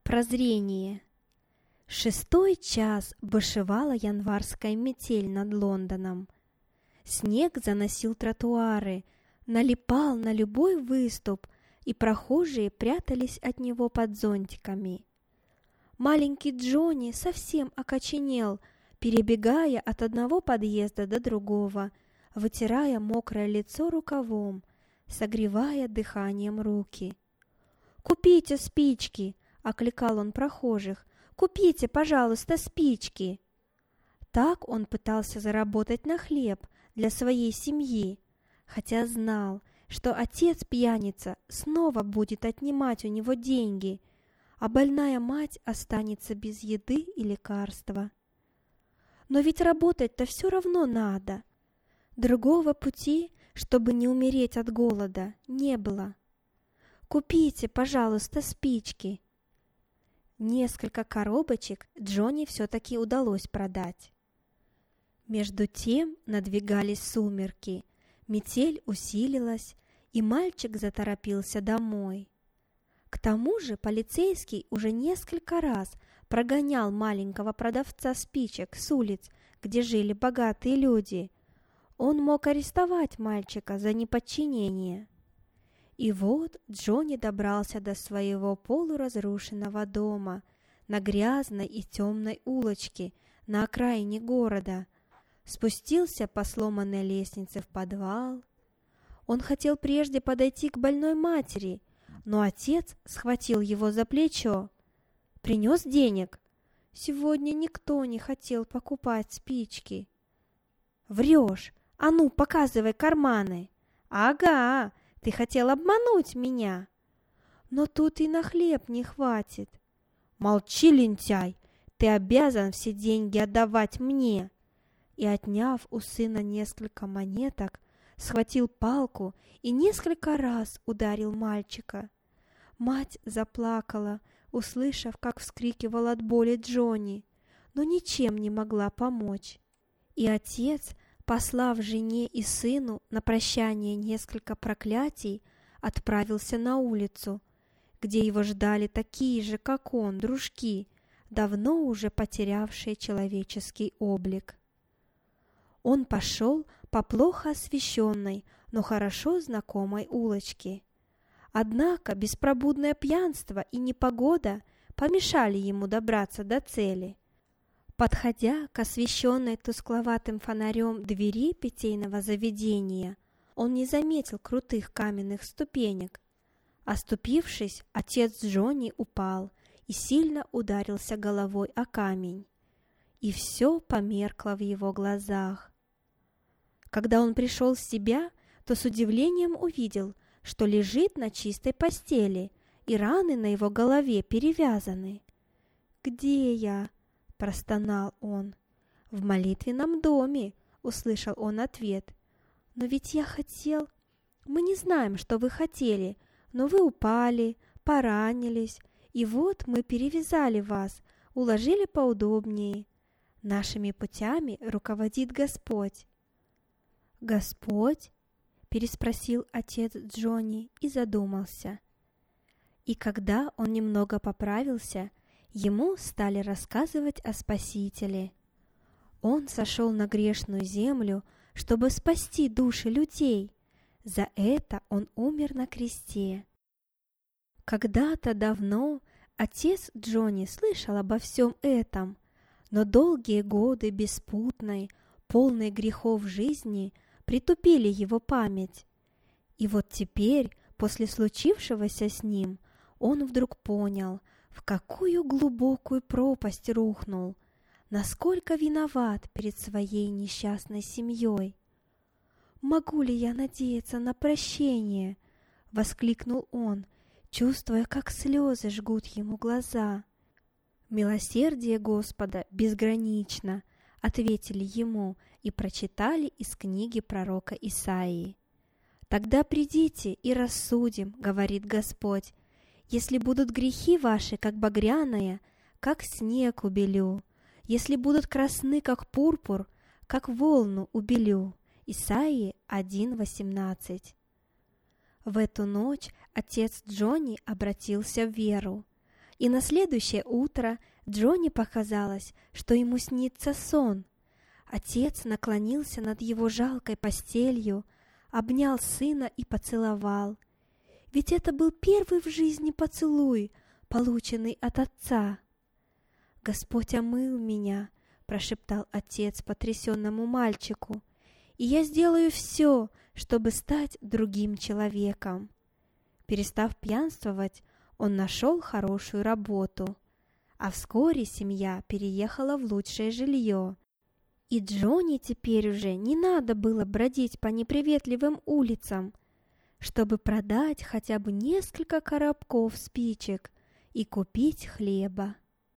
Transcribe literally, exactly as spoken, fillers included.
Прозрение. Шестой час бушевала январская метель над Лондоном. Снег заносил тротуары, налипал на любой выступ, и прохожие прятались от него под зонтиками. Маленький Джонни совсем окоченел, перебегая от одного подъезда до другого, вытирая мокрое лицо рукавом, согревая дыханием руки. «Купите спички!» — окликал он прохожих. «Купите, пожалуйста, спички!» Так он пытался заработать на хлеб для своей семьи, хотя знал, что отец-пьяница снова будет отнимать у него деньги, а больная мать останется без еды и лекарства. Но ведь работать-то все равно надо. Другого пути, чтобы не умереть от голода, не было. «Купите, пожалуйста, спички!» Несколько коробочек Джонни все-таки удалось продать. Между тем надвигались сумерки, метель усилилась, и мальчик заторопился домой. К тому же полицейский уже несколько раз прогонял маленького продавца спичек с улиц, где жили богатые люди. Он мог арестовать мальчика за неподчинение. И вот Джонни добрался до своего полуразрушенного дома на грязной и темной улочке на окраине города, спустился по сломанной лестнице в подвал. Он хотел прежде подойти к больной матери, но отец схватил его за плечо. «Принес денег?» «Сегодня никто не хотел покупать спички». «Врешь! А ну, показывай карманы!» «Ага! Ты хотел обмануть меня!» «Но тут и на хлеб не хватит!» «Молчи, лентяй! Ты обязан все деньги отдавать мне!» И, отняв у сына несколько монеток, схватил палку и несколько раз ударил мальчика. Мать заплакала, услышав, как вскрикивал от боли Джонни, но ничем не могла помочь. И отец, послав жене и сыну на прощание несколько проклятий, отправился на улицу, где его ждали такие же, как он, дружки, давно уже потерявшие человеческий облик. Он пошел по плохо освещенной, но хорошо знакомой улочке. Однако беспробудное пьянство и непогода помешали ему добраться до цели. Подходя к освещенной тускловатым фонарем двери питейного заведения, он не заметил крутых каменных ступенек. Оступившись, отец Джонни упал и сильно ударился головой о камень. И все померкло в его глазах. Когда он пришел в себя, то с удивлением увидел, что лежит на чистой постели, и раны на его голове перевязаны. «Где я?» – простонал он. «В молитвенном доме», – услышал он ответ. «Но ведь я хотел...» «Мы не знаем, что вы хотели, но вы упали, поранились, и вот мы перевязали вас, уложили поудобнее. Нашими путями руководит Господь». «Господь?» – переспросил отец Джонни и задумался. И когда он немного поправился, ему стали рассказывать о Спасителе. Он сошел на грешную землю, чтобы спасти души людей. За это он умер на кресте. Когда-то давно отец Джонни слышал обо всем этом, но долгие годы беспутной, полной грехов жизни притупили его память. И вот теперь, после случившегося с ним, он вдруг понял, в какую глубокую пропасть рухнул, насколько виноват перед своей несчастной семьей. «Могу ли я надеяться на прощение?» — воскликнул он, чувствуя, как слезы жгут ему глаза. «Милосердие Господа безгранично», — ответили ему и прочитали из книги пророка Исаии. «Тогда придите и рассудим, — говорит Господь, — если будут грехи ваши, как багряные, как снег убелю, если будут красны, как пурпур, как волну убелю». Исаии один восемнадцать. В эту ночь отец Джонни обратился в веру. И на следующее утро Джонни показалось, что ему снится сон. Отец наклонился над его жалкой постелью, обнял сына и поцеловал. Ведь это был первый в жизни поцелуй, полученный от отца. «Господь омыл меня», — прошептал отец потрясенному мальчику, «и я сделаю все, чтобы стать другим человеком». Перестав пьянствовать, он нашел хорошую работу, а вскоре семья переехала в лучшее жилье. И Джонни теперь уже не надо было бродить по неприветливым улицам, чтобы продать хотя бы несколько коробков спичек и купить хлеба.